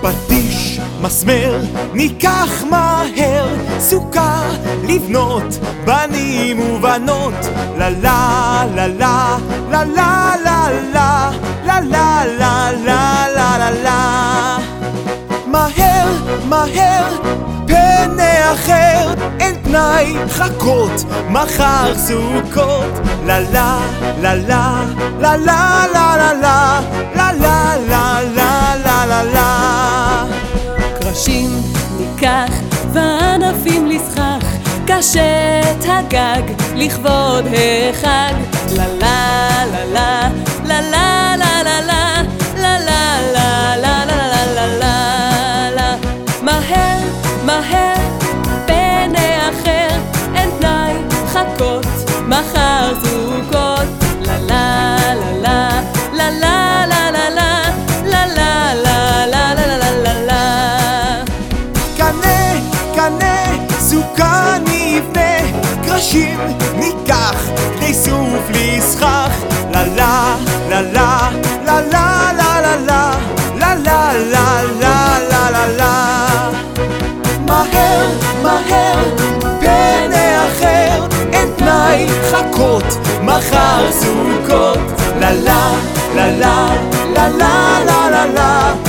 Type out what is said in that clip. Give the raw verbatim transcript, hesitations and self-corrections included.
פטיש, מסמר, ניקח מהר סוכה לבנות בנים ובנות. לה לה לה לה לה לה לה לה לה לה לה לה לה לה לה. מהר מהר פני אחר, אין פנאי חכות מחר סוכות. לה לה לה לה לה לה לה לה לה לה לה לה לה לה לה לה. קרשים ניקח וענפים לסכך, קשת הגג לכבוד החג. לה לה לה לה לה לה לה לה לה לה לה לה לה לה לה לה לה. מהר מהר פני אחר, אין פנאי חכות מחר זוגות. לה לה לה לה לה לה לה לה לה לה לה לה לה לה לה לה. קנה קנה סוכה נבנה, קרשים ניקח כדי סוף לסכך. לה לה לה לה לה לה לה לה לה לה לה לה לה לה לה לה. מהר מהר פני אחר, אין פנאי חכות מחר סוכות. לה לה לה לה לה לה לה לה